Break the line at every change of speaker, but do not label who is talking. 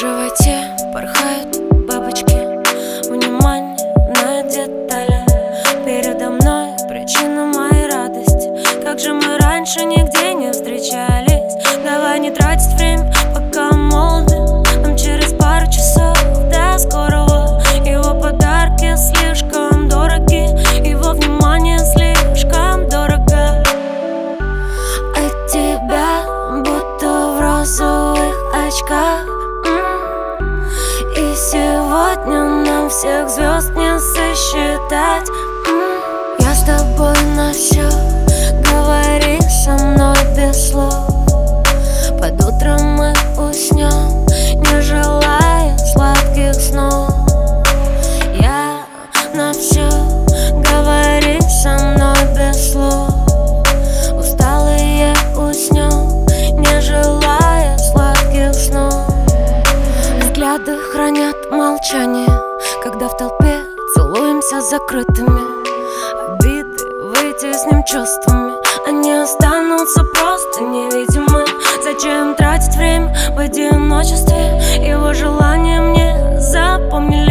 животе порхают бабочки, внимание на детали. Передо мной причина моей радости. Как же мы раньше нигде не встречались. Давай не тратить время, пока молоды. Нам через пару часов до скорого. Его подарки слишком дороги, его внимание слишком дорого. От тебя будто в розовых очках. И сегодня нам всех звезд не сосчитать. Я с тобой на все, говори со мной без слов. Под утро мы уснем, не желая сладких снов. Я на все, говори со мной без слов. Усталые уснем, не желая сладких снов. Взгляды хранят молчание, когда в толпе целуемся закрытыми. Обиды вытесним чувствами, они останутся просто невидимы. Зачем тратить время в одиночестве? Его желания мне запомнили.